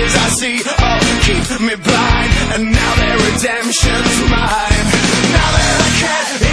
faces I see, oh, keep me blind. And now their redemption's mine. Now that I can't